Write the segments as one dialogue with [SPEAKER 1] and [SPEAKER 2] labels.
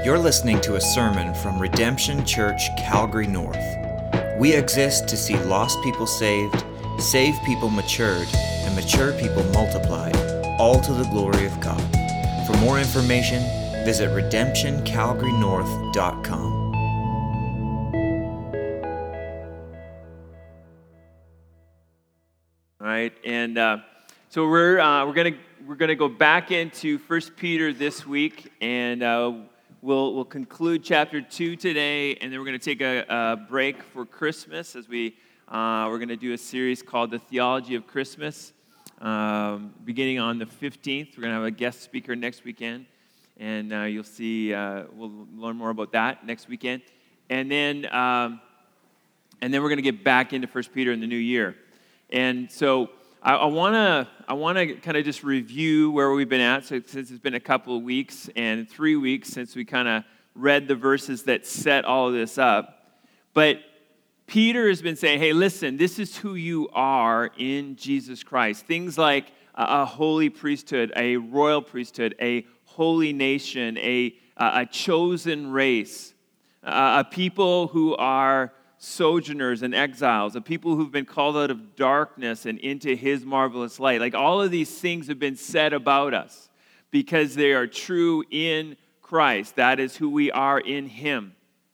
[SPEAKER 1] You're listening to a sermon from Redemption Church, Calgary North. We exist to see lost people saved, saved people matured, and mature people multiplied, all to the glory of God. For more information, visit redemptioncalgarynorth.com.
[SPEAKER 2] All right, and so we're gonna go back into 1 Peter this week, and we'll conclude chapter 2 today, and then we're gonna take a break for Christmas as we're gonna do a series called The Theology of Christmas, beginning on the 15th. We're gonna have a guest speaker next weekend, and you'll see we'll learn more about that next weekend, and then we're gonna get back into 1 Peter in the new year. And so I want to kind of just review where we've been at, since it's been a couple of weeks and 3 weeks since we kind of read the verses that set all of this up. But Peter has been saying, hey, listen, this is who you are in Jesus Christ. Things like a holy priesthood, a royal priesthood, a holy nation, a chosen race, a people who are sojourners and exiles, a people who've been called out of darkness and into his marvelous light. Like, all of these things have been said about us because they are true in Christ. That is who we are in him.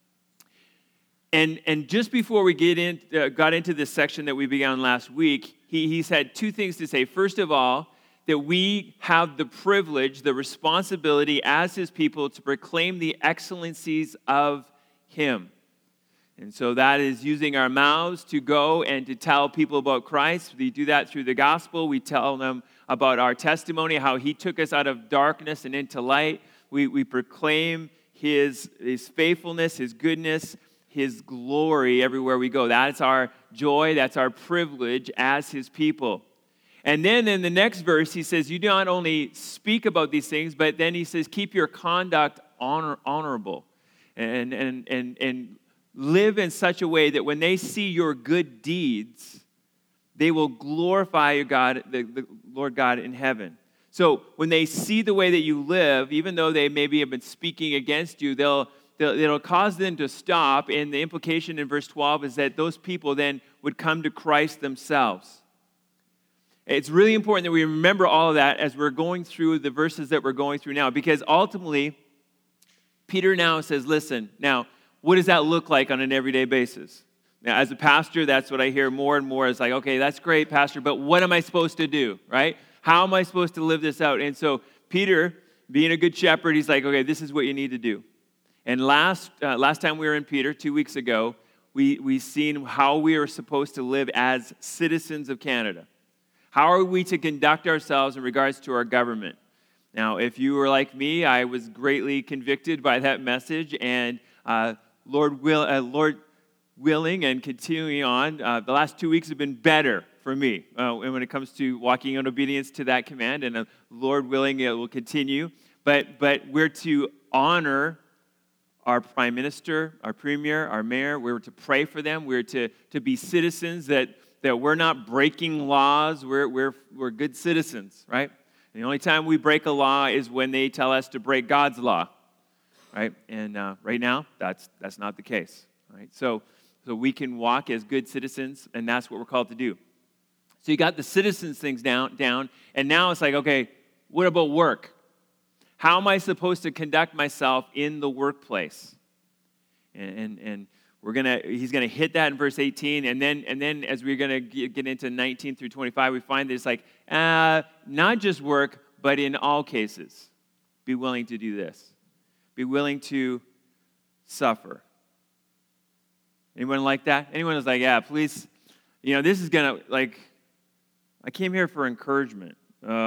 [SPEAKER 2] And just before we got into this section that we began last week, he's had two things to say. First of all, that we have the privilege, the responsibility as his people to proclaim the excellencies of him. And so that is using our mouths to go and to tell people about Christ. We do that through the gospel. We tell them about our testimony, how he took us out of darkness and into light. We proclaim his faithfulness, his goodness, his glory everywhere we go. That's our joy. That's our privilege as his people. And then in the next verse, he says, you not only speak about these things, but then he says, keep your conduct honorable. And live in such a way that when they see your good deeds, they will glorify your God, the Lord God in heaven. So when they see the way that you live, even though they maybe have been speaking against you, it'll cause them to stop. And the implication in verse 12 is that those people then would come to Christ themselves. It's really important that we remember all of that as we're going through the verses that we're going through now, because ultimately, Peter now says, listen, now, what does that look like on an everyday basis? Now, as a pastor, that's what I hear more and more. It's like, okay, that's great, pastor, but what am I supposed to do, right? How am I supposed to live this out? And so Peter, being a good shepherd, he's like, okay, this is what you need to do. And last time we were in Peter, 2 weeks ago, we seen how we are supposed to live as citizens of Canada. How are we to conduct ourselves in regards to our government? Now, if you were like me, I was greatly convicted by that message, and Lord willing and continuing on, the last 2 weeks have been better for me when it comes to walking in obedience to that command, and Lord willing, it will continue. But we're to honor our prime minister, our premier, our mayor. We're to pray for them. We're to be citizens that we're not breaking laws. We're good citizens, right? And the only time we break a law is when they tell us to break God's law. Right, and right now, that's not the case. Right, so we can walk as good citizens, and that's what we're called to do. So you got the citizens things down, and now it's like, okay, what about work? How am I supposed to conduct myself in the workplace? And he's gonna hit that in verse 18, and then as we're gonna get into 19 through 25, we find that it's like not just work, but in all cases, be willing to do this. Be willing to suffer. Anyone like that? Anyone who's like, yeah, please, this is going to, like, I came here for encouragement.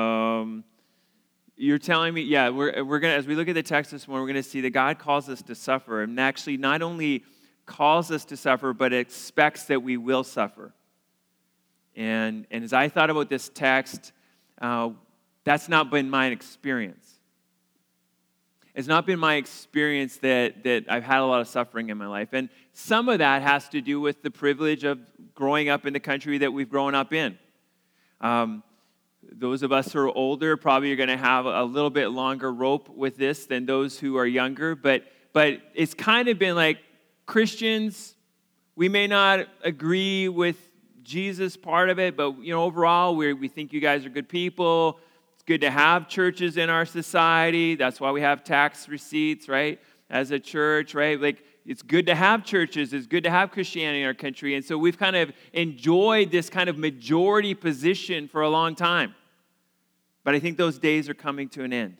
[SPEAKER 2] You're telling me, yeah, we're going to, as we look at the text this morning, we're going to see that God calls us to suffer, and actually not only calls us to suffer, but expects that we will suffer. And as I thought about this text, that's not been my experience. It's not been my experience that I've had a lot of suffering in my life. And some of that has to do with the privilege of growing up in the country that we've grown up in. Those of us who are older probably are going to have a little bit longer rope with this than those who are younger. But But it's kind of been like Christians, we may not agree with Jesus part of it, but overall we think you guys are good people. It's good to have churches in our society. That's why we have tax receipts, right? As a church, right? Like it's good to have churches. It's good to have Christianity in our country. And so we've kind of enjoyed this kind of majority position for a long time. But I think those days are coming to an end.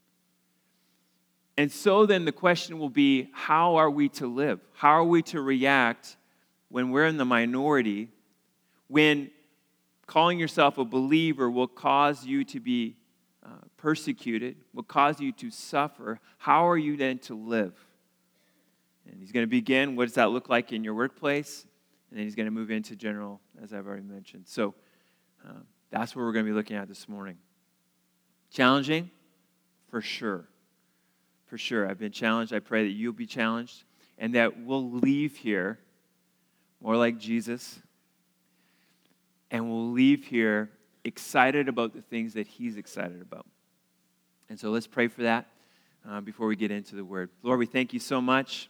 [SPEAKER 2] And so then the question will be, how are we to live? How are we to react when we're in the minority, when calling yourself a believer will cause you to be persecuted, will cause you to suffer? How are you then to live? And he's going to begin, what does that look like in your workplace? And then he's going to move into general, as I've already mentioned. So that's what we're going to be looking at this morning. Challenging? For sure. For sure. I've been challenged. I pray that you'll be challenged and that we'll leave here more like Jesus, and we'll leave here excited about the things that he's excited about. And so let's pray for that before we get into the word. Lord, we thank you so much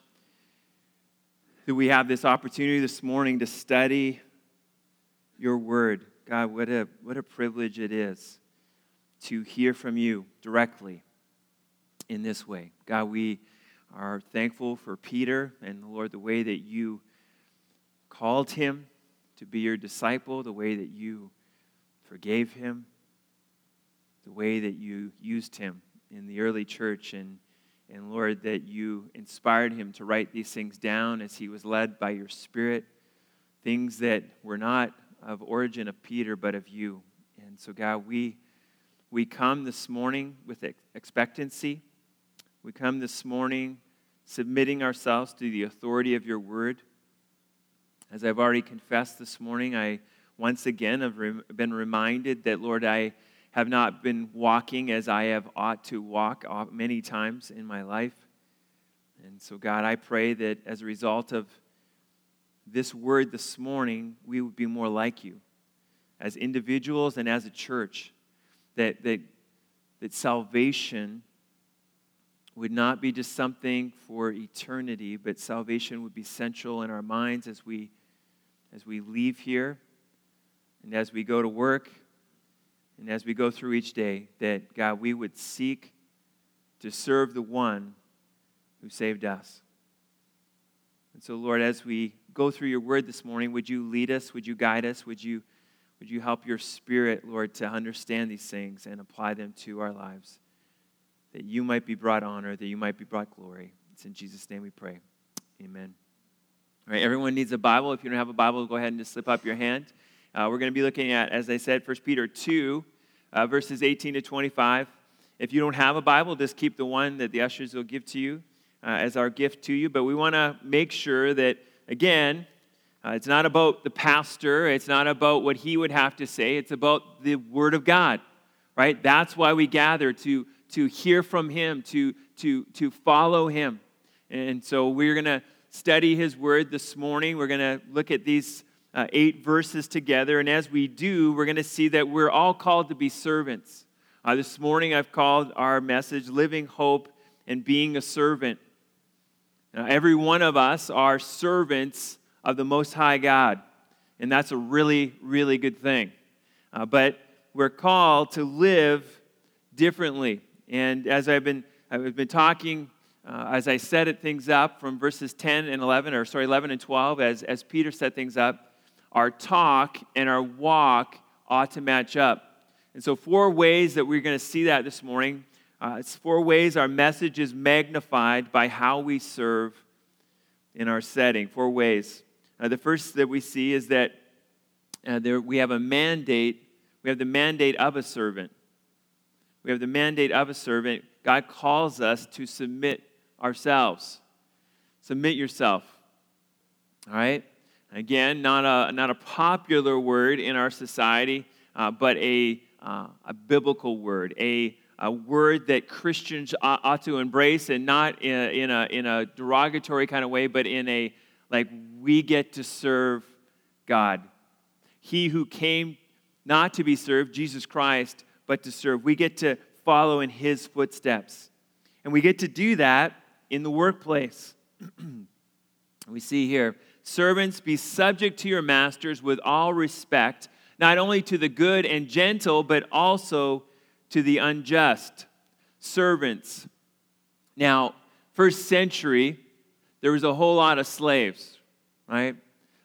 [SPEAKER 2] that we have this opportunity this morning to study your word. God, what a privilege it is to hear from you directly in this way. God, we are thankful for Peter and, Lord, the way that you called him to be your disciple, the way that you forgave him, the way that you used him in the early church, and Lord, that you inspired him to write these things down as he was led by your Spirit, things that were not of origin of Peter, but of you. And so, God, we come this morning with expectancy. We come this morning submitting ourselves to the authority of your word. As I've already confessed this morning, I once again have been reminded that, Lord, I have not been walking as I have ought to walk many times in my life. And so, God, I pray that as a result of this word this morning, we would be more like you as individuals and as a church, that salvation would not be just something for eternity, but salvation would be central in our minds as we leave here and as we go to work and as we go through each day, that, God, we would seek to serve the one who saved us. And so, Lord, as we go through your word this morning, would you lead us? Would you guide us? Would you help your Spirit, Lord, to understand these things and apply them to our lives, that you might be brought honor, that you might be brought glory. It's in Jesus' name we pray. Amen. All right, everyone needs a Bible. If you don't have a Bible, go ahead and just slip up your hand. We're going to be looking at, as I said, 1 Peter 2, verses 18 to 25. If you don't have a Bible, just keep the one that the ushers will give to you as our gift to you. But we want to make sure that, again, it's not about the pastor. It's not about what he would have to say. It's about the Word of God, right? That's why we gather, to hear from him, to follow him. And so we're going to study his word this morning. We're going to look at these 8 verses together. And as we do, we're going to see that we're all called to be servants. This morning I've called our message Living Hope and Being a Servant. Now, every one of us are servants of the Most High God. And that's a really, really good thing. But we're called to live differently. And as I've been talking, as I set things up from verses 11 and 12, as Peter set things up, our talk and our walk ought to match up. And so 4 ways that we're going to see that this morning. It's 4 ways our message is magnified by how we serve in our setting. 4 ways. The first that we see is that we have a mandate. We have the mandate of a servant. We have the mandate of a servant. God calls us to submit ourselves. Submit yourself. All right? Again, not a popular word in our society, but a biblical word, a word that Christians ought to embrace, and not in a derogatory kind of way, but in a, like, we get to serve God. He who came not to be served, Jesus Christ, but to serve. We get to follow in his footsteps. And we get to do that in the workplace. We see here, servants, be subject to your masters with all respect, not only to the good and gentle, but also to the unjust. Servants. Now, first century, there was a whole lot of slaves, right?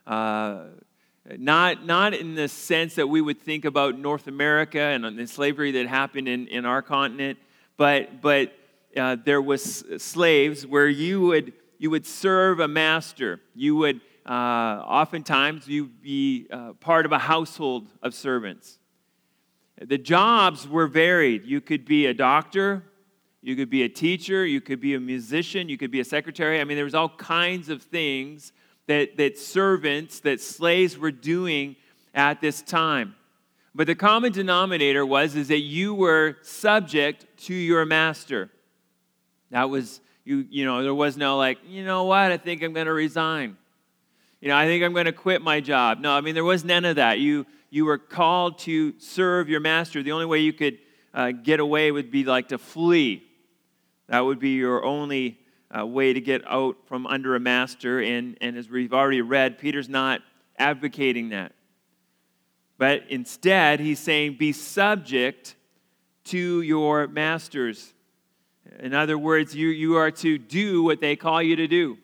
[SPEAKER 2] Not in the sense that we would think about North America and the slavery that happened in our continent, but there was slaves where you would serve a master. You would oftentimes you'd be part of a household of servants. The jobs were varied. You could be a doctor, you could be a teacher, you could be a musician, you could be a secretary. I mean, there was all kinds of things that servants, that slaves were doing at this time. But the common denominator is that you were subject to your master. That was, there was no like, you know what, I think I'm going to resign. I think I'm going to quit my job. No, I mean, there was none of that. You were called to serve your master. The only way you could get away would be like to flee. That would be your only way to get out from under a master. And as we've already read, Peter's not advocating that. But instead, he's saying, be subject to your masters. In other words, you are to do what they call you to do.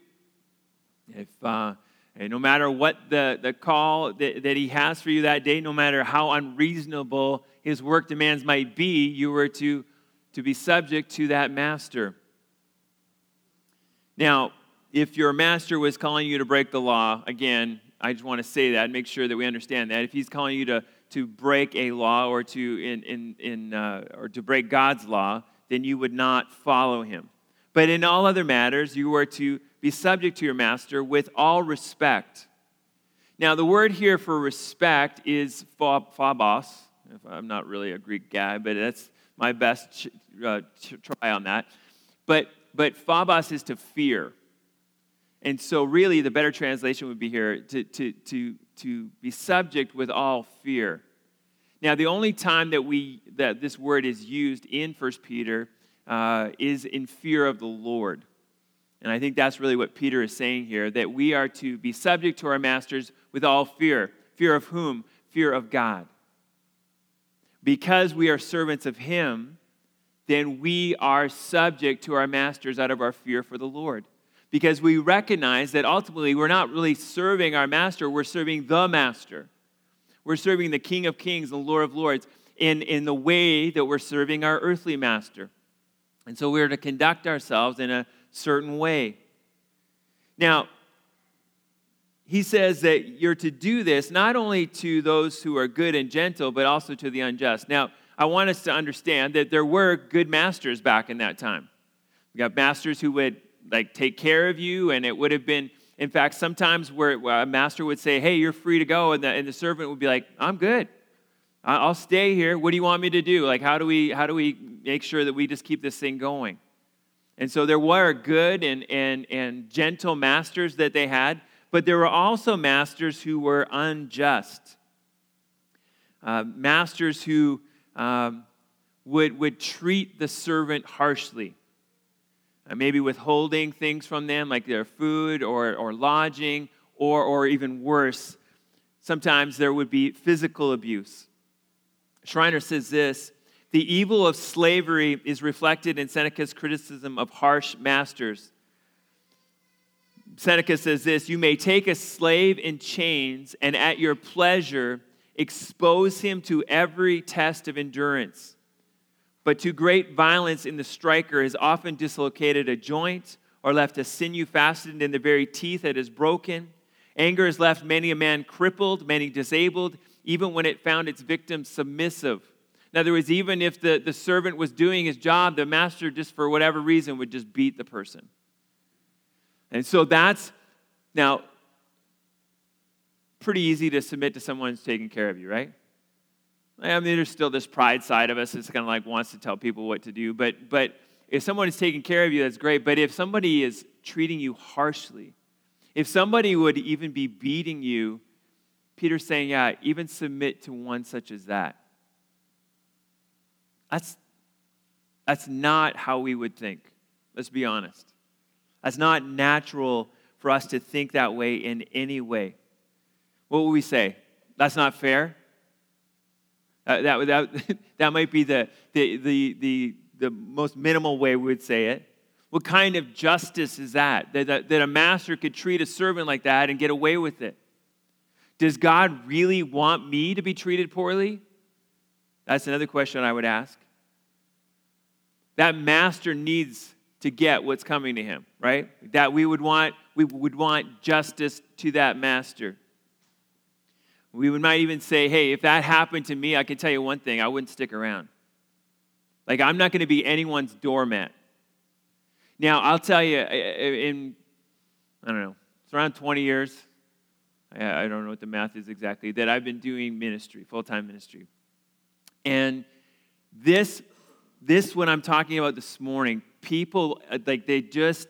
[SPEAKER 2] And no matter what the call that he has for you that day, no matter how unreasonable his work demands might be, you were to be subject to that master. Now, if your master was calling you to break the law, again, I just want to say that and make sure that we understand that. If he's calling you to break a law or to break God's law, then you would not follow him. But in all other matters, you are to be subject to your master with all respect. Now, the word here for respect is phobos. I'm not really a Greek guy, but that's my best try on that. But phobos is to fear. And so really the better translation would be here to be subject with all fear. Now, the only time that this word is used in 1 Peter is in fear of the Lord. And I think that's really what Peter is saying here, that we are to be subject to our masters with all fear. Fear of whom? Fear of God. Because we are servants of him, then we are subject to our masters out of our fear for the Lord. Because we recognize that ultimately we're not really serving our master, we're serving the master. We're serving the King of Kings and Lord of Lords in the way that we're serving our earthly master. And so we're to conduct ourselves in a certain way. Now, he says that you're to do this not only to those who are good and gentle, but also to the unjust. Now, I want us to understand that there were good masters back in that time. We got masters who would take care of you, and it would have been, in fact, sometimes where a master would say, hey, you're free to go, and the servant would be like, I'm good. I'll stay here. What do you want me to do? How do we make sure that we just keep this thing going? And so there were good and gentle masters that they had, but there were also masters who were unjust. Masters who would treat the servant harshly. Maybe withholding things from them, like their food or lodging, or even worse, sometimes there would be physical abuse. Schreiner says this: the evil of slavery is reflected in Seneca's criticism of harsh masters. Seneca says this: you may take a slave in chains and at your pleasure expose him to every test of endurance. But too great violence in the striker has often dislocated a joint or left a sinew fastened in the very teeth that is broken. Anger has left many a man crippled, many disabled, even when it found its victim submissive. In other words, even if the servant was doing his job, the master, just for whatever reason, would just beat the person. And so that's, now, pretty easy to submit to someone who's taking care of you, right? I mean, there's still this pride side of us that's kind of like wants to tell people what to do. But if someone is taking care of you, that's great. But if somebody is treating you harshly, if somebody would even be beating you, Peter's saying, yeah, even submit to one such as that. That's not how we would think. Let's be honest. That's not natural for us to think that way in any way. What would we say? That's not fair? That might be the most minimal way we would say it. What kind of justice is that? That a master could treat a servant like that and get away with it? Does God really want me to be treated poorly? That's another question I would ask. That master needs to get what's coming to him, right? That we would want justice to that master. We might even say, hey, if that happened to me, I can tell you one thing, I wouldn't stick around. Like, I'm not going to be anyone's doormat. Now, I'll tell you, I don't know, it's around 20 years, I don't know what the math is exactly, that I've been doing ministry, full-time ministry. And this what I'm talking about this morning, people, like, they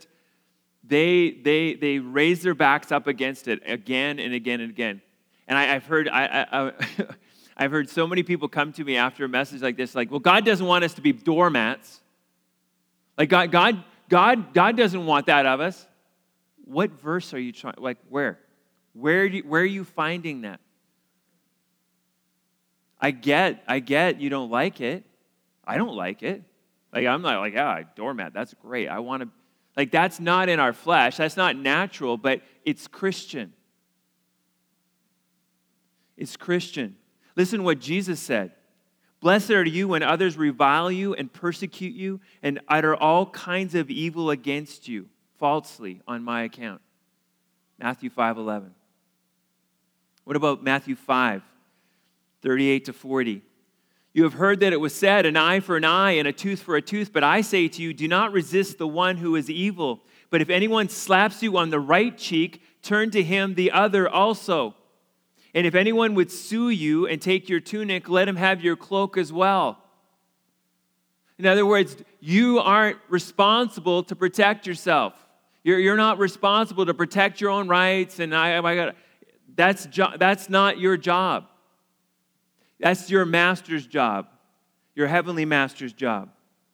[SPEAKER 2] raise their backs up against it again and again and again. And I've heard I've heard so many people come to me after a message like this, like, well, God doesn't want us to be doormats. Like, God doesn't want that of us. What verse are you trying? Like, where? Where are you finding that? I get you don't like it. I don't like it. Like, I'm not like, doormat, that's great. I want to, like, that's not in our flesh. That's not natural, but it's Christian. It's Christian. Listen to what Jesus said. Blessed are you when others revile you and persecute you and utter all kinds of evil against you falsely on my account. Matthew 5:11. What about Matthew 5:38-40? You have heard that it was said, an eye for an eye and a tooth for a tooth, but I say to you, do not resist the one who is evil. But if anyone slaps you on the right cheek, turn to him the other also. And if anyone would sue you and take your tunic, let him have your cloak as well. In other words, you aren't responsible to protect yourself. You're not responsible to protect your own rights. And that's not your job. That's your master's job, your heavenly master's job.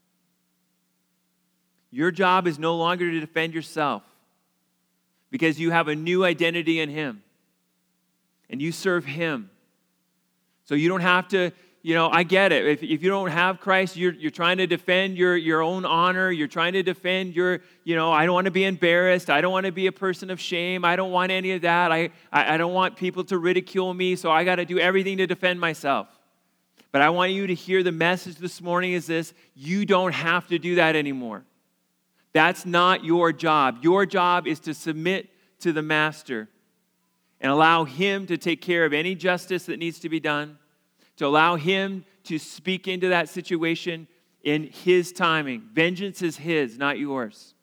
[SPEAKER 2] Your job is no longer to defend yourself because you have a new identity in him. And you serve him. So you don't have to, I get it. If you don't have Christ, you're trying to defend your own honor. You're trying to defend I don't want to be embarrassed. I don't want to be a person of shame. I don't want any of that. I don't want people to ridicule me, so I got to do everything to defend myself. But I want you to hear the message this morning is this: you don't have to do that anymore. That's not your job. Your job is to submit to the master and allow him to take care of any justice that needs to be done, to allow him to speak into that situation in his timing. Vengeance is his, not yours.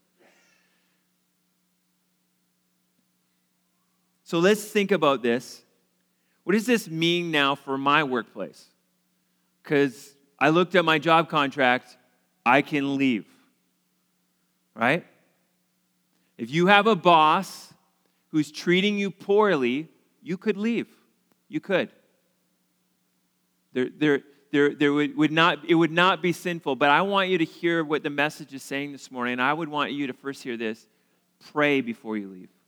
[SPEAKER 2] So let's think about this. What does this mean now for my workplace? Because I looked at my job contract, I can leave, right? If you have a boss who's treating you poorly, you could leave. You could. It would not be sinful. But I want you to hear what the message is saying this morning. And I would want you to first hear this: pray before you leave.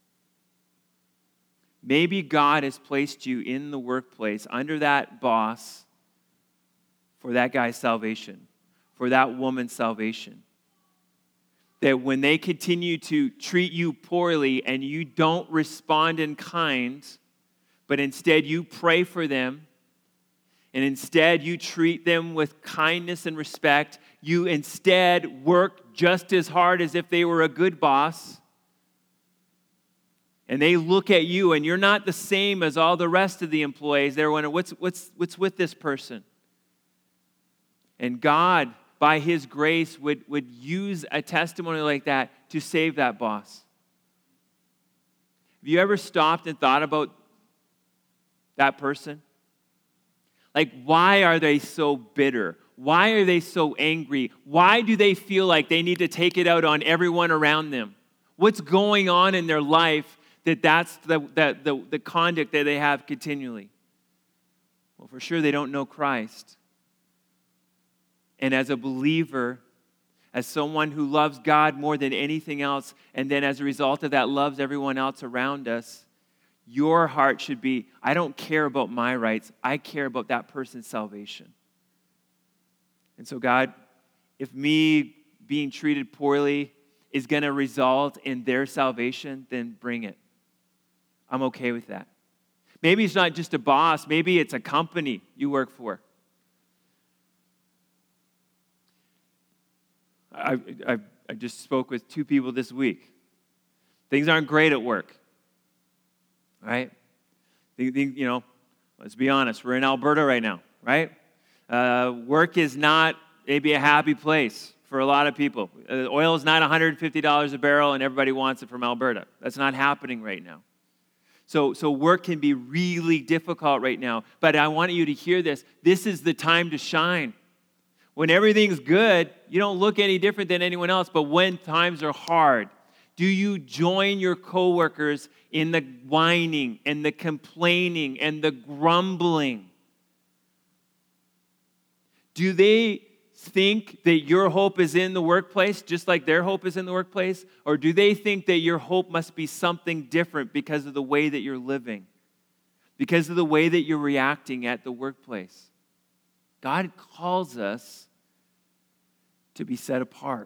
[SPEAKER 2] Maybe God has placed you in the workplace under that boss for that guy's salvation, for that woman's salvation. That when they continue to treat you poorly and you don't respond in kind, but instead you pray for them, and instead you treat them with kindness and respect, you instead work just as hard as if they were a good boss, and they look at you and you're not the same as all the rest of the employees. They're wondering, what's with this person? And God, by his grace, would use a testimony like that to save that boss. Have you ever stopped and thought about that person? Like, why are they so bitter? Why are they so angry? Why do they feel like they need to take it out on everyone around them? What's going on in their life that's the conduct that they have continually? Well, for sure they don't know Christ. And as a believer, as someone who loves God more than anything else, and then as a result of that loves everyone else around us, your heart should be, I don't care about my rights. I care about that person's salvation. And so God, if me being treated poorly is going to result in their salvation, then bring it. I'm okay with that. Maybe it's not just a boss. Maybe it's a company you work for. I just spoke with 2 people this week. Things aren't great at work, right? Let's be honest. We're in Alberta right now, right? Work is not maybe a happy place for a lot of people. Oil is not $150 a barrel, and everybody wants it from Alberta. That's not happening right now. So work can be really difficult right now. But I want you to hear this. This is the time to shine. When everything's good, you don't look any different than anyone else. But when times are hard, do you join your coworkers in the whining and the complaining and the grumbling? Do they think that your hope is in the workplace just like their hope is in the workplace? Or do they think that your hope must be something different because of the way that you're living? Because of the way that you're reacting at the workplace? God calls us to be set apart.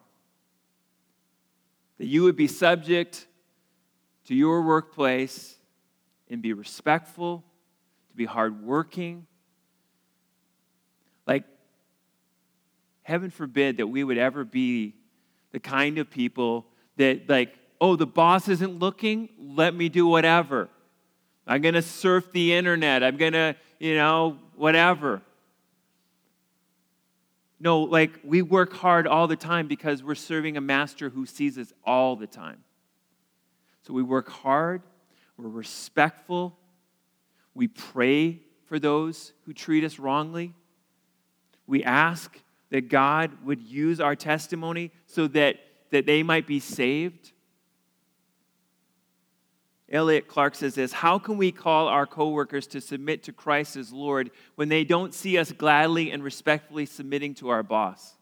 [SPEAKER 2] That you would be subject to your workplace and be respectful, to be hardworking. Like, heaven forbid that we would ever be the kind of people that, like, oh, the boss isn't looking, let me do whatever. I'm going to surf the internet. I'm going to, whatever. No, like, we work hard all the time because we're serving a master who sees us all the time. So we work hard, we're respectful, we pray for those who treat us wrongly. We ask that God would use our testimony so that they might be saved. Elliot Clark says this: how can we call our coworkers to submit to Christ as Lord when they don't see us gladly and respectfully submitting to our boss?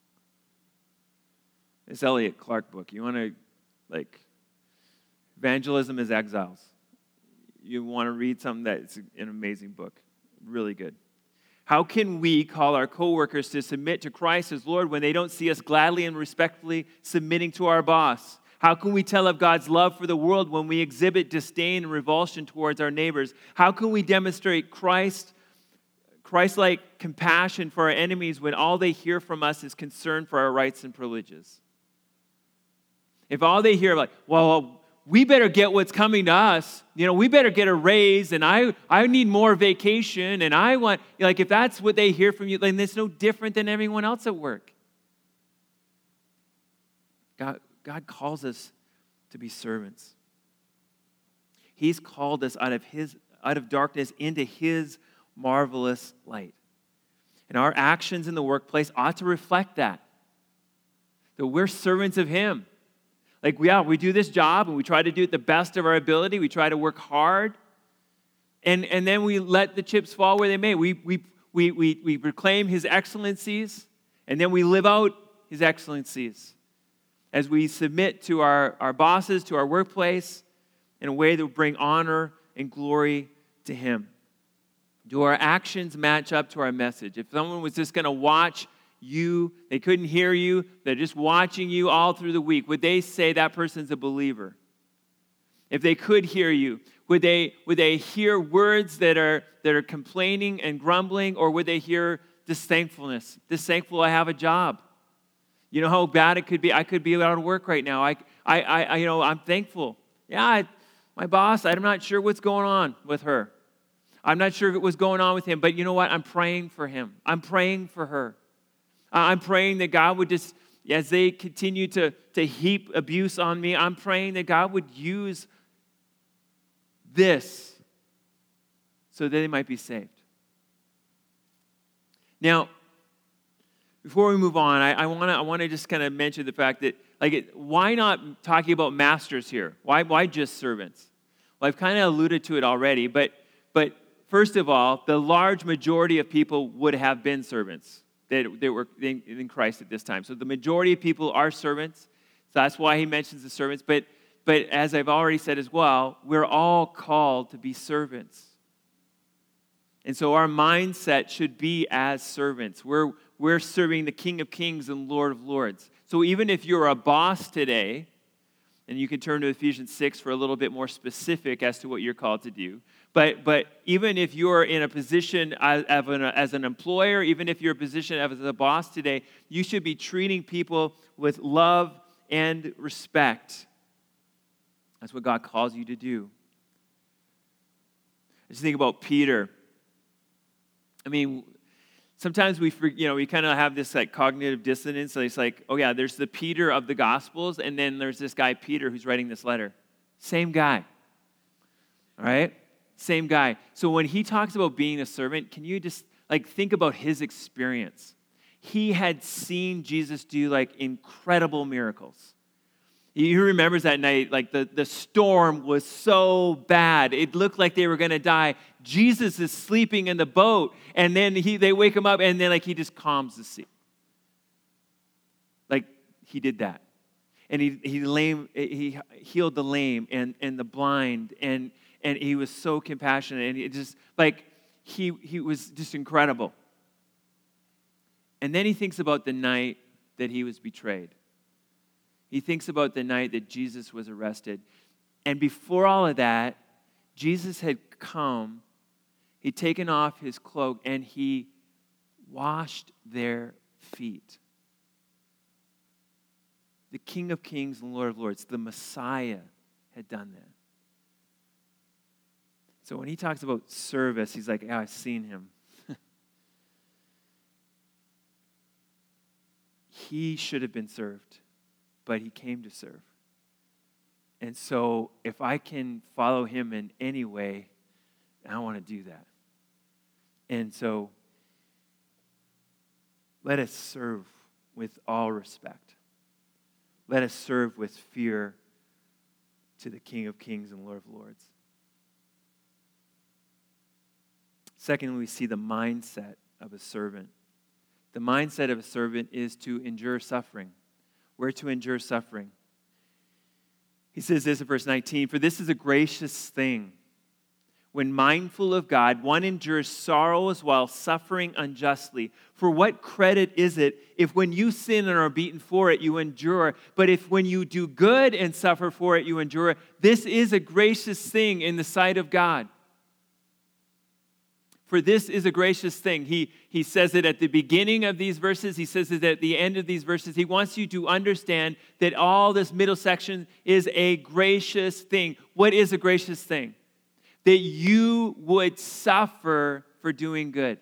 [SPEAKER 2] This Elliot Clark book. You want to, Evangelism as Exiles. You want to read something that's an amazing book. Really good. How can we call our coworkers to submit to Christ as Lord when they don't see us gladly and respectfully submitting to our boss? How can we tell of God's love for the world when we exhibit disdain and revulsion towards our neighbors? How can we demonstrate Christ-like compassion for our enemies when all they hear from us is concern for our rights and privileges? If all they hear, well, we better get what's coming to us. We better get a raise, and I need more vacation, and I want, if that's what they hear from you, then it's no different than everyone else at work. God calls us to be servants. He's called us out of darkness into His marvelous light. And our actions in the workplace ought to reflect that we're servants of Him. We do this job, and we try to do it the best of our ability. We try to work hard, and then we let the chips fall where they may. We proclaim His excellencies, and then we live out His excellencies as we submit to our bosses, to our workplace, in a way that will bring honor and glory to Him. Do our actions match up to our message? If someone was just going to watch you, they couldn't hear you, they're just watching you all through the week, would they say that person's a believer? If they could hear you, would they hear words that are complaining and grumbling, or would they hear this thankfulness? This thankful I have a job. You know how bad it could be. I could be out of work right now. I'm thankful. Yeah, my boss, I'm not sure what's going on with her. I'm not sure what's going on with him, but you know what? I'm praying for him. I'm praying for her. I'm praying that God would just, as they continue to heap abuse on me, I'm praying that God would use this so that they might be saved. Now, before we move on, I want to just kind of mention the fact that, why not talking about masters here? Why just servants? Well, I've kind of alluded to it already, but first of all, the large majority of people would have been servants. that were in Christ at this time. So the majority of people are servants. So that's why he mentions the servants. But as I've already said as well, we're all called to be servants. And so our mindset should be as servants. We're serving the King of Kings and Lord of Lords. So even if you're a boss today, and you can turn to Ephesians 6 for a little bit more specific as to what you're called to do. But even if you're in a position as an employer, even if you're in a position as a boss today, you should be treating people with love and respect. That's what God calls you to do. I just think about Peter. I mean, sometimes we kind of have this like cognitive dissonance. So it's like, oh yeah, there's the Peter of the Gospels, and then there's this guy Peter who's writing this letter. Same guy. All right? Same guy. So when he talks about being a servant, can you just like think about his experience? He had seen Jesus do like incredible miracles. He remembers that night, like the storm was so bad. It looked like they were going to die. Jesus is sleeping in the boat, and then they wake him up, and then like he just calms the sea. Like he did that. And he healed the lame and the blind, and he was so compassionate, and he just like he was just incredible. And then he thinks about the night that he was betrayed. He thinks about the night that Jesus was arrested. And before all of that, Jesus had come, he'd taken off his cloak, and he washed their feet. The King of Kings and Lord of Lords, the Messiah, had done that. So when he talks about service, he's like, yeah, I've seen him. He should have been served, but he came to serve. And so if I can follow him in any way, I want to do that. And so let us serve with all respect. Let us serve with fear to the King of Kings and Lord of Lords. Secondly, we see the mindset of a servant. The mindset of a servant is to endure suffering. We're to endure suffering. He says this in verse 19, "For this is a gracious thing. When mindful of God, one endures sorrows while suffering unjustly. For what credit is it if when you sin and are beaten for it, you endure? But if when you do good and suffer for it, you endure, this is a gracious thing in the sight of God." For this is a gracious thing. He says it at the beginning of these verses. He says it at the end of these verses. He wants you to understand that all this middle section is a gracious thing. What is a gracious thing? That you would suffer for doing good.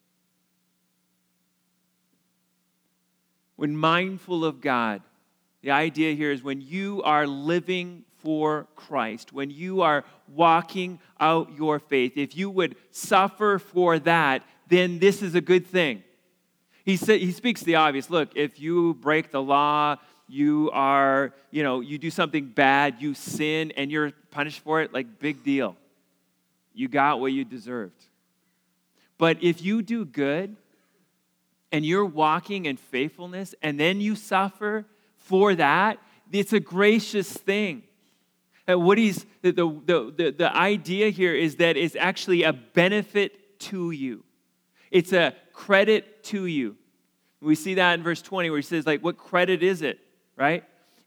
[SPEAKER 2] When mindful of God, the idea here is when you are living for Christ, when you are walking out your faith, if you would suffer for that, then this is a good thing. He speaks the obvious. Look, if you break the law, you do something bad, you sin, and you're punished for it, like big deal. You got what you deserved. But if you do good, and you're walking in faithfulness, and then you suffer for that, it's a gracious thing. And the idea here is that it's actually a benefit to you. It's a credit to you. We see that in verse 20 where he says, like, what credit is it, right?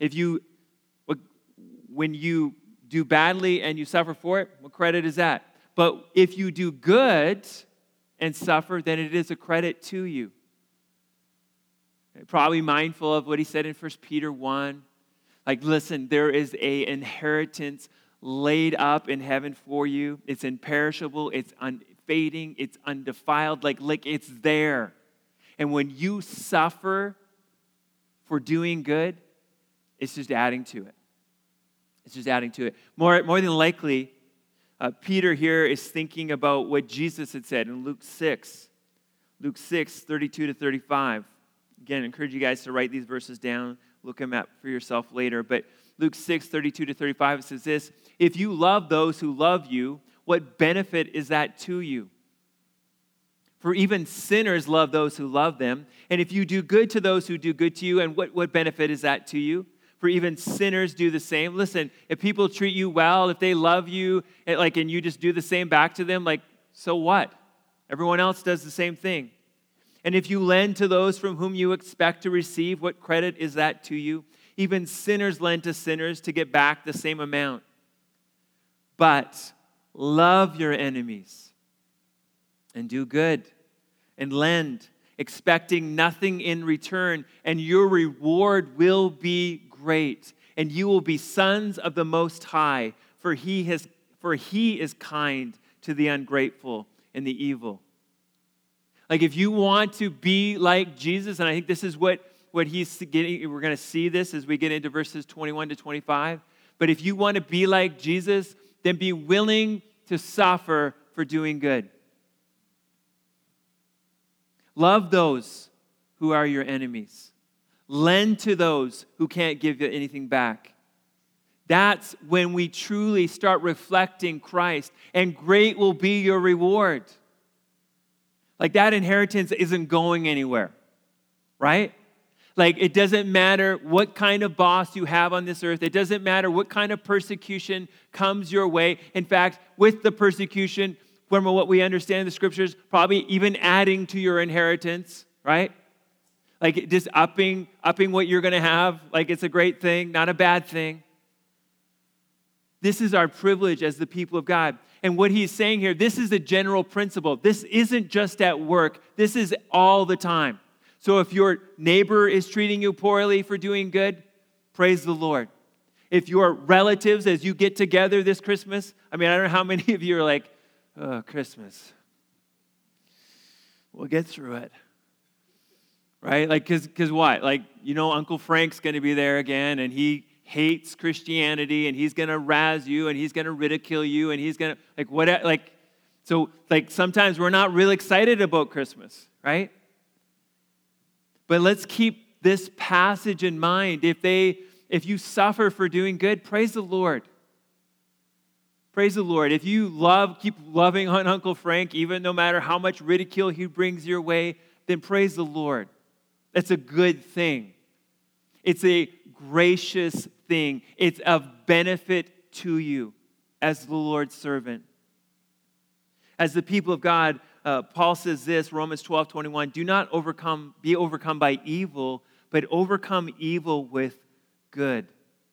[SPEAKER 2] When you do badly and you suffer for it, what credit is that? But if you do good and suffer, then it is a credit to you. Probably mindful of what he said in 1 Peter 1. Like, listen, there is an inheritance laid up in heaven for you. It's imperishable, it's unfading, it's undefiled, like it's there. And when you suffer for doing good, it's just adding to it. It's just adding to it. More than likely, Peter here is thinking about what Jesus had said in Luke 6, 32 to 35. Again, I encourage you guys to write these verses down. Look them up for yourself later. But Luke 6, 32 to 35 says this, "If you love those who love you, what benefit is that to you? For even sinners love those who love them. And if you do good to those who do good to you, and what benefit is that to you? For even sinners do the same. Listen, if people treat you well, if they love you, and you just do the same back to them, so what? Everyone else does the same thing. And if you lend to those from whom you expect to receive, what credit is that to you? Even sinners lend to sinners to get back the same amount. But love your enemies and do good and lend, expecting nothing in return, and your reward will be great, and you will be sons of the Most High, for he is kind to the ungrateful and the evil. If you want to be like Jesus, and I think this is what he's getting, we're going to see this as we get into verses 21 to 25, but if you want to be like Jesus, then be willing to suffer for doing good. Love those who are your enemies. Lend to those who can't give you anything back. That's when we truly start reflecting Christ, and great will be your reward. That inheritance isn't going anywhere, right? It doesn't matter what kind of boss you have on this earth. It doesn't matter what kind of persecution comes your way. In fact, with the persecution, from what we understand in the scriptures, probably even adding to your inheritance, right? Just upping what you're going to have. It's a great thing, not a bad thing. This is our privilege as the people of God. And what he's saying here, this is a general principle. This isn't just at work. This is all the time. So if your neighbor is treating you poorly for doing good, praise the Lord. If your relatives, as you get together this Christmas, I don't know how many of you are like, oh, Christmas. We'll get through it. Right? Because what? Uncle Frank's going to be there again, and he hates Christianity, and he's going to razz you, and he's going to ridicule you, and he's going to, so sometimes we're not real excited about Christmas, right? But let's keep this passage in mind. If you suffer for doing good, praise the Lord. Praise the Lord. If you keep loving on Uncle Frank, even no matter how much ridicule he brings your way, then praise the Lord. That's a good thing. It's a gracious thing. It's of benefit to you as the Lord's servant. As the people of God, Paul says this, Romans 12:21, do not be overcome by evil, but overcome evil with good.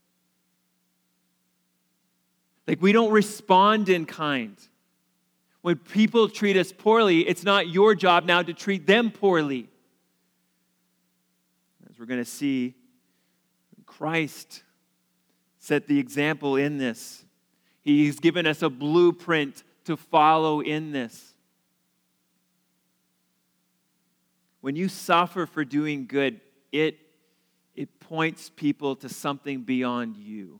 [SPEAKER 2] We don't respond in kind. When people treat us poorly, it's not your job now to treat them poorly. As we're going to see, Christ set the example in this. He's given us a blueprint to follow in this. When you suffer for doing good, it points people to something beyond you.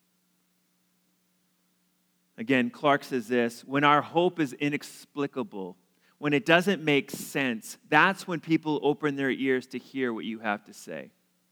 [SPEAKER 2] Again, Clark says this, when our hope is inexplicable, when it doesn't make sense, that's when people open their ears to hear what you have to say.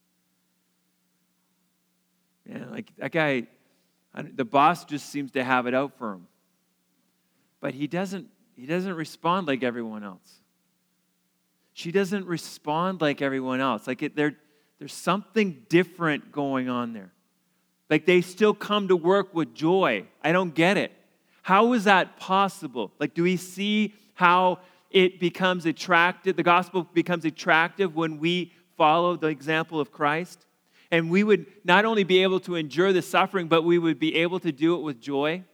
[SPEAKER 2] Yeah, that guy, the boss just seems to have it out for him. But he doesn't respond like everyone else. She doesn't respond like everyone else. There's something different going on there. They still come to work with joy. I don't get it. How is that possible? Do we see how it becomes attractive, the gospel becomes attractive when we follow the example of Christ? And we would not only be able to endure the suffering, but we would be able to do it with joy.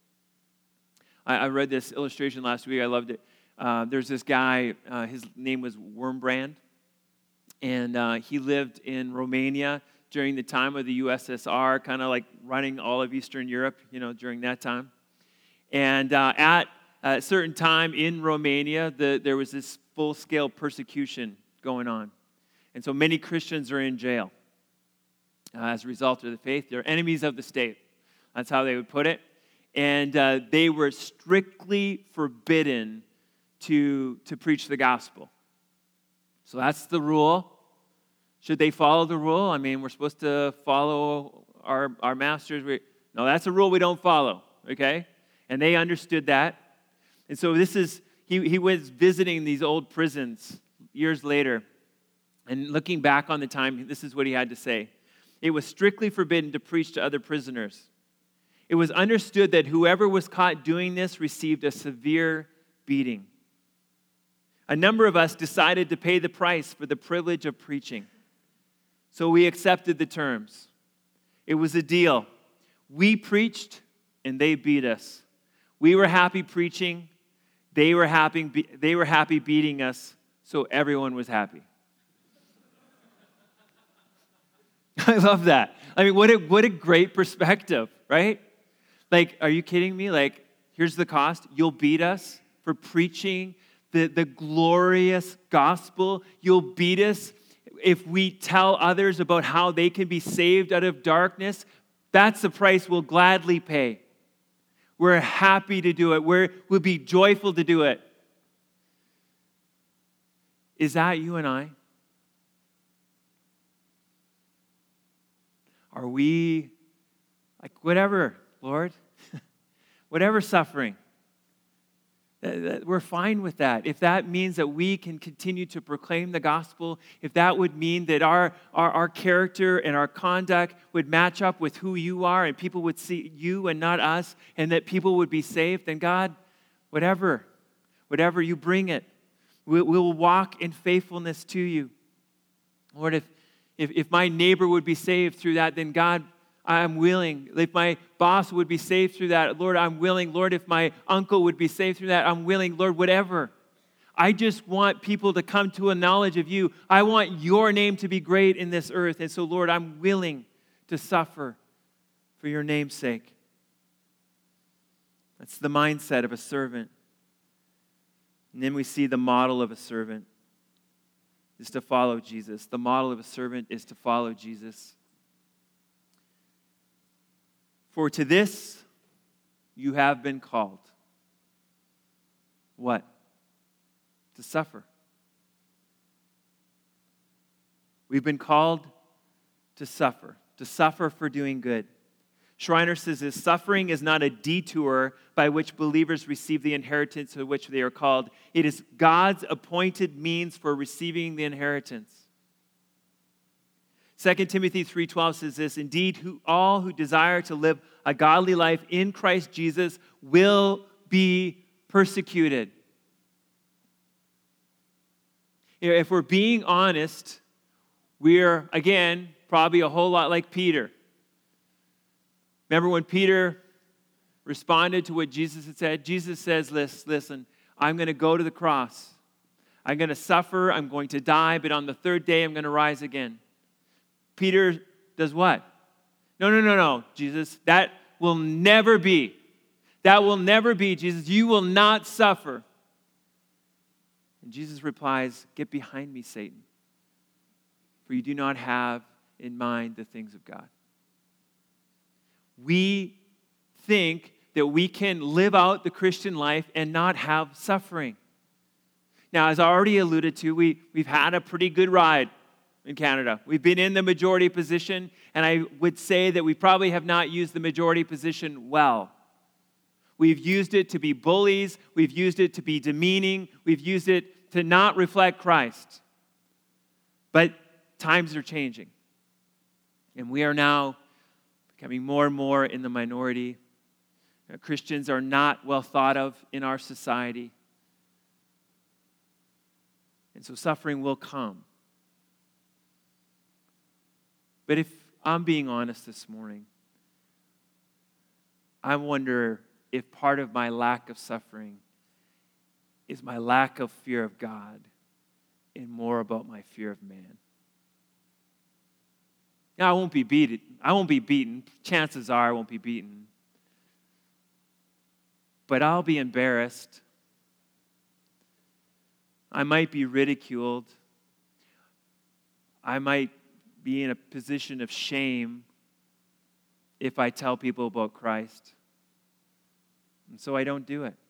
[SPEAKER 2] I read this illustration last week. I loved it. There's this guy, his name was Wurmbrand, and he lived in Romania during the time of the USSR, kind of running all of Eastern Europe, during that time. And at a certain time in Romania, there was this full-scale persecution going on. And so many Christians are in jail as a result of the faith. They're enemies of the state. That's how they would put it. And they were strictly forbidden to preach the gospel. So that's the rule. Should they follow the rule? We're supposed to follow our masters. No, that's a rule we don't follow, okay? And they understood that. And so this is, he was visiting these old prisons years later. And looking back on the time, this is what he had to say. It was strictly forbidden to preach to other prisoners. It was understood that whoever was caught doing this received a severe beating. A number of us decided to pay the price for the privilege of preaching. So we accepted the terms. It was a deal. We preached and they beat us. We were happy preaching. They were happy beating us, so everyone was happy. I love that. I mean, what a great perspective, right? Like, are you kidding me? Like, here's the cost. You'll beat us for preaching the glorious gospel. You'll beat us if we tell others about how they can be saved out of darkness. That's the price we'll gladly pay. We're happy to do it. We'll be joyful to do it. Is that you and I? Are we like, whatever, Lord, whatever suffering, we're fine with that. If that means that we can continue to proclaim the gospel, if that would mean that our character and our conduct would match up with who you are and people would see you and not us, and that people would be saved, then God, whatever you bring it, we'll walk in faithfulness to you. Lord, if my neighbor would be saved through that, then God, I'm willing. If my boss would be saved through that, Lord, I'm willing. Lord, if my uncle would be saved through that, I'm willing. Lord, whatever. I just want people to come to a knowledge of you. I want your name to be great in this earth. And so, Lord, I'm willing to suffer for your name's sake. That's the mindset of a servant. And then we see the model of a servant is to follow Jesus. The model of a servant is to follow Jesus. For to this you have been called. What? To suffer. We've been called to suffer for doing good. Schreiner says this: suffering is not a detour by which believers receive the inheritance to which they are called. It is God's appointed means for receiving the inheritance. 2 Timothy 3:12 says this: indeed, all who desire to live a godly life in Christ Jesus will be persecuted. If we're being honest, we're, again, probably a whole lot like Peter. Remember when Peter responded to what Jesus had said? Jesus says, listen, I'm going to go to the cross. I'm going to suffer. I'm going to die. But on the third day, I'm going to rise again. Peter does what? No, Jesus. That will never be. That will never be, Jesus. You will not suffer. And Jesus replies, get behind me, Satan. For you do not have in mind the things of God. We think that we can live out the Christian life and not have suffering. Now, as I already alluded to, we've had a pretty good ride in Canada. We've been in the majority position, and I would say that we probably have not used the majority position well. We've used it to be bullies. We've used it to be demeaning. We've used it to not reflect Christ. But times are changing, and we are now becoming more and more in the minority. Christians are not well thought of in our society. And so suffering will come. But if I'm being honest this morning, I wonder if part of my lack of suffering is my lack of fear of God and more about my fear of man. Now, I won't be beaten. Chances are I won't be beaten. But I'll be embarrassed. I might be ridiculed. I might be in a position of shame if I tell people about Christ. And so I don't do it.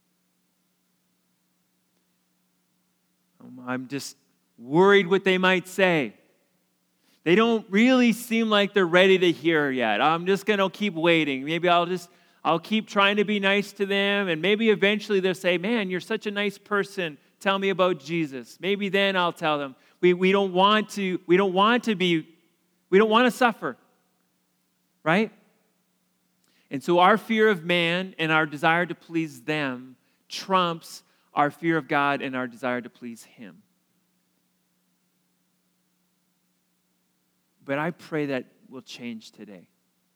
[SPEAKER 2] I'm just worried what they might say. They don't really seem like they're ready to hear yet. I'm just going to keep waiting. Maybe I'll I'll keep trying to be nice to them, and maybe eventually they'll say, man, you're such a nice person. Tell me about Jesus. Maybe then I'll tell them. We don't want to suffer, right? And so our fear of man and our desire to please them trumps our fear of God and our desire to please Him. But I pray that will change today.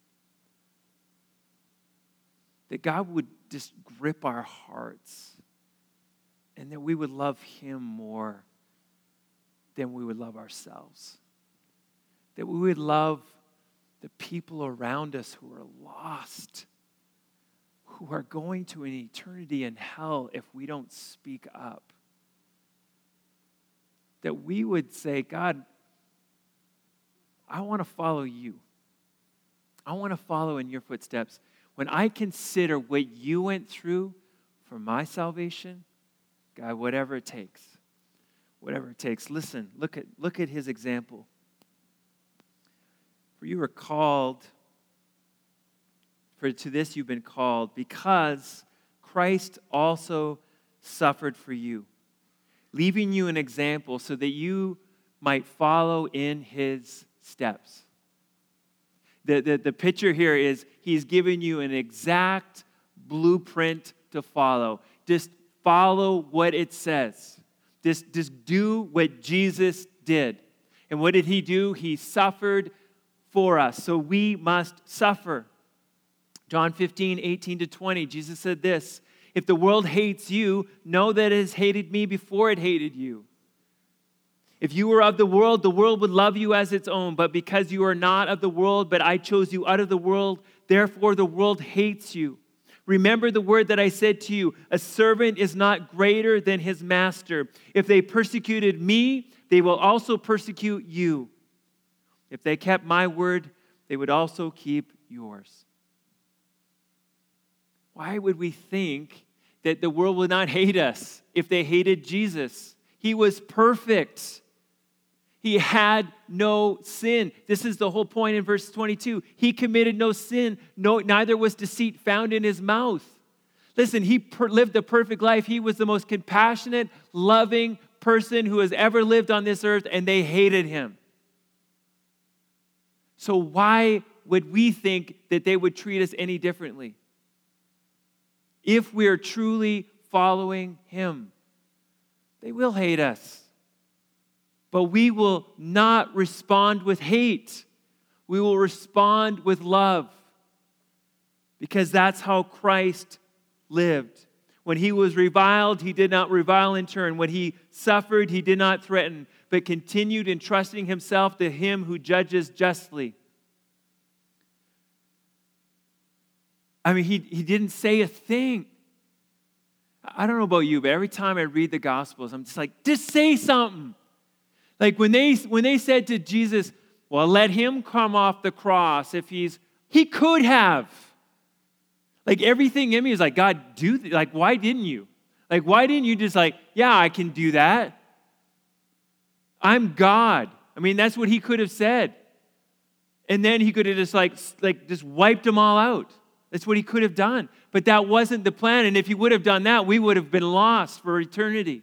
[SPEAKER 2] That God would just grip our hearts and that we would love Him more than we would love ourselves. That we would love the people around us who are lost, who are going to an eternity in hell if we don't speak up. That we would say, God, I want to follow you. I want to follow in your footsteps. When I consider what you went through for my salvation, God, whatever it takes. Whatever it takes. Listen, look at his example. For you are called, for to this you've been called, because Christ also suffered for you, leaving you an example so that you might follow in his steps. The picture here is he's given you an exact blueprint to follow. Just follow what it says. Just do what Jesus did. And what did he do? He suffered for us. So we must suffer. John 15:18-20, Jesus said this, if the world hates you, know that it has hated me before it hated you. If you were of the world would love you as its own. But because you are not of the world, but I chose you out of the world, therefore the world hates you. Remember the word that I said to you, a servant is not greater than his master. If they persecuted me, they will also persecute you. If they kept my word, they would also keep yours. Why would we think that the world would not hate us if they hated Jesus? He was perfect. He had no sin. This is the whole point in verse 22. He committed no sin. Neither was deceit found in his mouth. Listen, he lived a perfect life. He was the most compassionate, loving person who has ever lived on this earth, and they hated him. So why would we think that they would treat us any differently? If we are truly following him, they will hate us. But we will not respond with hate. We will respond with love. Because that's how Christ lived. When he was reviled, he did not revile in turn. When he suffered, he did not threaten, but continued entrusting himself to him who judges justly. I mean, he didn't say a thing. I don't know about you, but every time I read the Gospels, I'm just like, just say something. Like when they said to Jesus, well, let him come off the cross he could have. Like everything in me is like, God, why didn't you? Like, why didn't you just yeah, I can do that. I'm God. I mean, that's what he could have said. And then he could have just just wiped them all out. That's what he could have done. But that wasn't the plan. And if he would have done that, we would have been lost for eternity.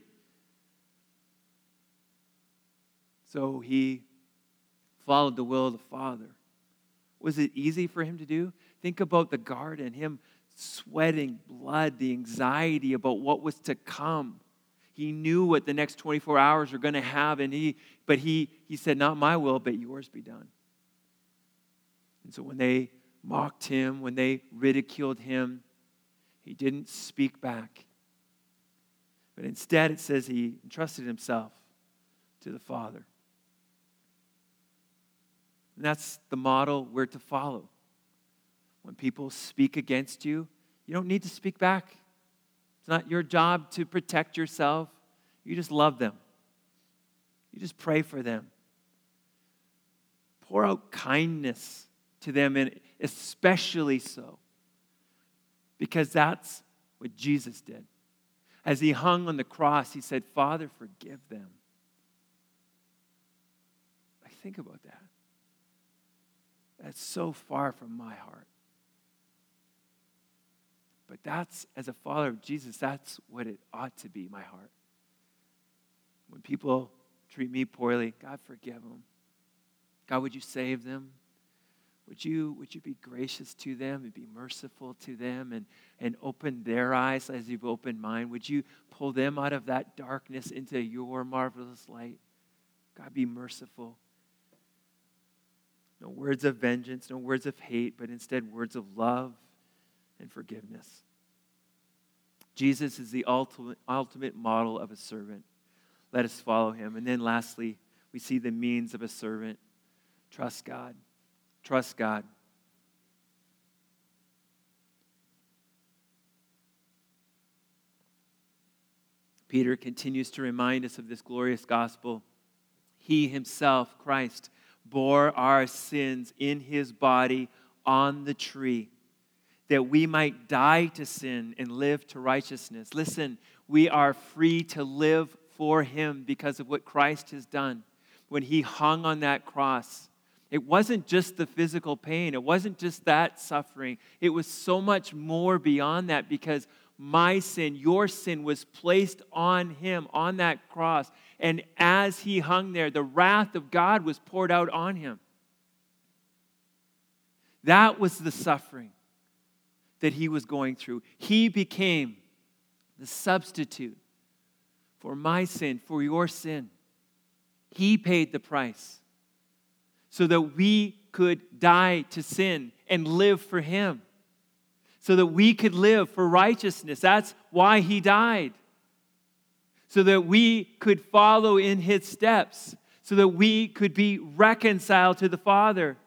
[SPEAKER 2] So he followed the will of the Father. Was it easy for him to do? Think about the garden, him sweating blood, the anxiety about what was to come. He knew what the next 24 hours were going to have, but he said, not my will, but yours be done. And so when they mocked him, when they ridiculed him, he didn't speak back. But instead, it says he entrusted himself to the Father. And that's the model we're to follow. When people speak against you, you don't need to speak back. It's not your job to protect yourself. You just love them. You just pray for them. Pour out kindness to them, and especially so, because that's what Jesus did. As he hung on the cross, he said, Father, forgive them. Think about that. That's so far from my heart. But that's, as a follower of Jesus, that's what it ought to be, my heart. When people treat me poorly, God, forgive them. God, would you save them? Would you be gracious to them and be merciful to them and open their eyes as you've opened mine? Would you pull them out of that darkness into your marvelous light? God, be merciful. No words of vengeance, no words of hate, but instead words of love and forgiveness. Jesus is the ultimate model of a servant. Let us follow him. And then lastly, we see the means of a servant. Trust God. Trust God. Peter continues to remind us of this glorious gospel. He himself, Christ, bore our sins in his body on the tree, that we might die to sin and live to righteousness. Listen, we are free to live for him because of what Christ has done. When he hung on that cross, it wasn't just the physical pain. It wasn't just that suffering. It was so much more beyond that, because my sin, your sin, was placed on him on that cross. And as he hung there, the wrath of God was poured out on him. That was the suffering that he was going through. He became the substitute for my sin, for your sin. He paid the price so that we could die to sin and live for him, so that we could live for righteousness. That's why he died, so that we could follow in his steps, so that we could be reconciled to the Father.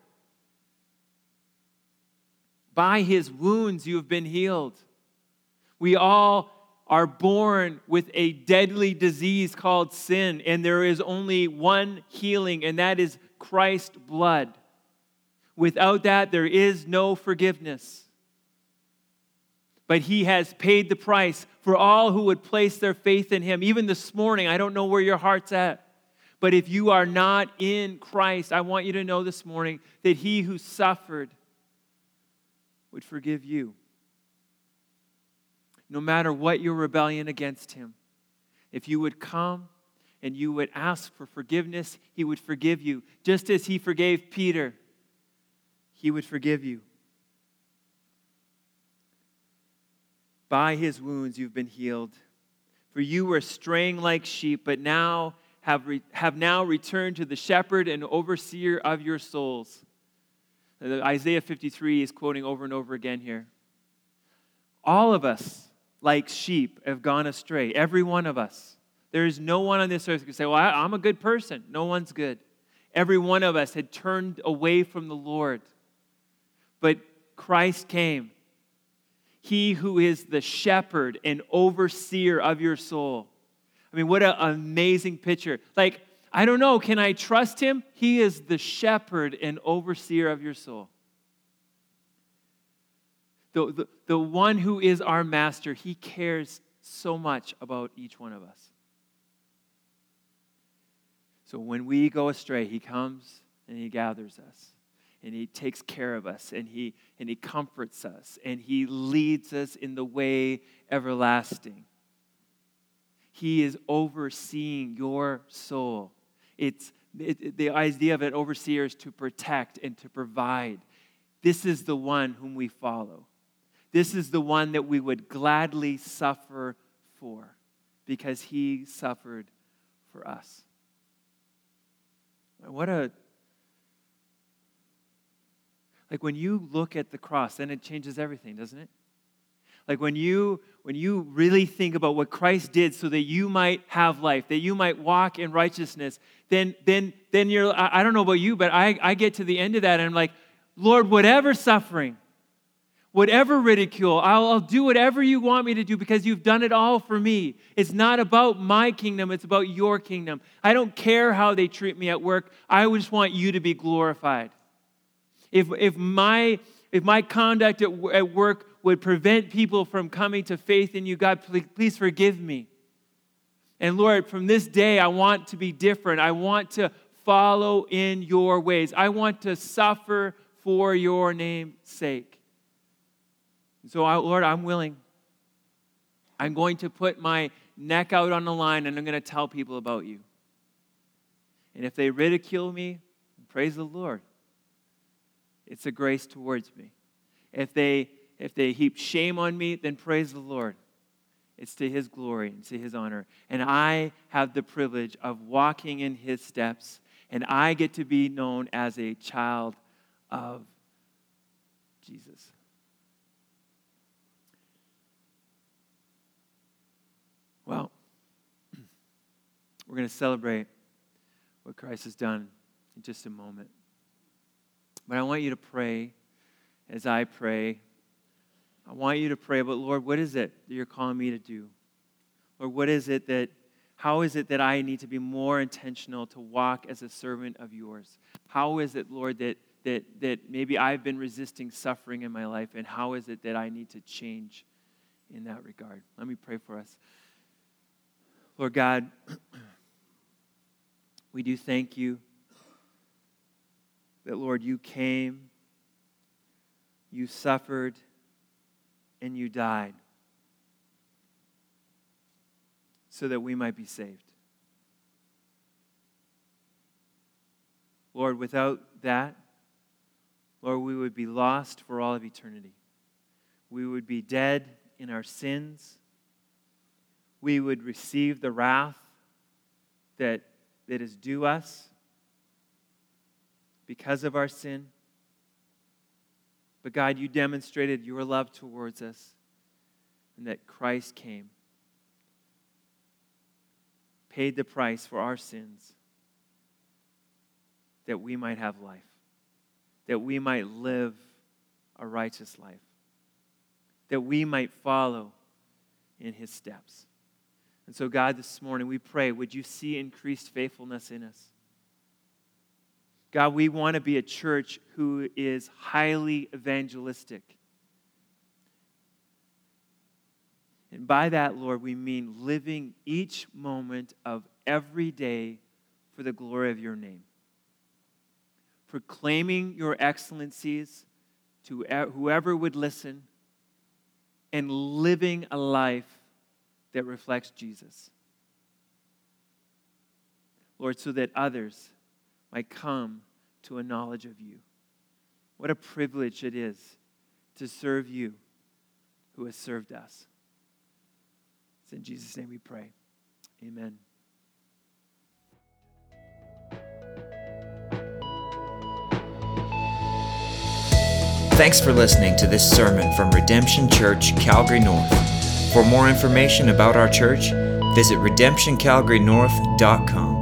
[SPEAKER 2] By his wounds you have been healed. We all are born with a deadly disease called sin, and there is only one healing, and that is Christ's blood. Without that, there is no forgiveness. But he has paid the price for all who would place their faith in him. Even this morning, I don't know where your heart's at, but if you are not in Christ, I want you to know this morning that he who suffered would forgive you. No matter what your rebellion against him, if you would come and you would ask for forgiveness, he would forgive you. Just as he forgave Peter, he would forgive you. By his wounds you've been healed. For you were straying like sheep, but now have now returned to the shepherd and overseer of your souls. Isaiah 53 is quoting over and over again here. All of us, like sheep, have gone astray. Every one of us. There is no one on this earth who can say, well, I'm a good person. No one's good. Every one of us had turned away from the Lord. But Christ came. He who is the shepherd and overseer of your soul. I mean, what an amazing picture. Like, I don't know, can I trust him? He is the shepherd and overseer of your soul. The one who is our master, he cares so much about each one of us. So when we go astray, he comes and he gathers us. And he takes care of us, and he comforts us, and he leads us in the way everlasting. He is overseeing your soul. The idea of an overseer is to protect and to provide. This is the one whom we follow. This is the one that we would gladly suffer for, because he suffered for us. Like when you look at the cross, then it changes everything, doesn't it? Like when you really think about what Christ did so that you might have life, that you might walk in righteousness, then you're, I don't know about you, but I get to the end of that and I'm like, Lord, whatever suffering, whatever ridicule, I'll do whatever you want me to do because you've done it all for me. It's not about my kingdom, it's about your kingdom. I don't care how they treat me at work. I just want you to be glorified. If my conduct at work would prevent people from coming to faith in you, God, please forgive me. And Lord, from this day, I want to be different. I want to follow in your ways. I want to suffer for your name's sake. So, Lord, I'm willing. I'm going to put my neck out on the line, and I'm going to tell people about you. And if they ridicule me, praise the Lord. It's a grace towards me. If they heap shame on me, then praise the Lord. It's to His glory and to His honor. And I have the privilege of walking in His steps, and I get to be known as a child of Jesus. Well, we're going to celebrate what Christ has done in just a moment. But I want you to pray as I pray. I want you to pray about, Lord, what is it that you're calling me to do? Lord, how is it that I need to be more intentional to walk as a servant of yours? How is it, Lord, that maybe I've been resisting suffering in my life, and how is it that I need to change in that regard? Let me pray for us. Lord God, we do thank you that, Lord, you came, you suffered, and you died so that we might be saved. Lord, without that, Lord, we would be lost for all of eternity. We would be dead in our sins. We would receive the wrath that is due us because of our sin. But God, you demonstrated your love towards us, and that Christ came, paid the price for our sins, that we might have life, that we might live a righteous life, that we might follow in His steps. And so, God, this morning we pray, would you see increased faithfulness in us? God, we want to be a church who is highly evangelistic. And by that, Lord, we mean living each moment of every day for the glory of your name. Proclaiming your excellencies to whoever would listen, and living a life that reflects Jesus. Lord, so that others might come to a knowledge of you. What a privilege it is to serve you who has served us. It's in Jesus' name we pray. Amen.
[SPEAKER 1] Thanks for listening to this sermon from Redemption Church, Calgary North. For more information about our church, visit redemptioncalgarynorth.com.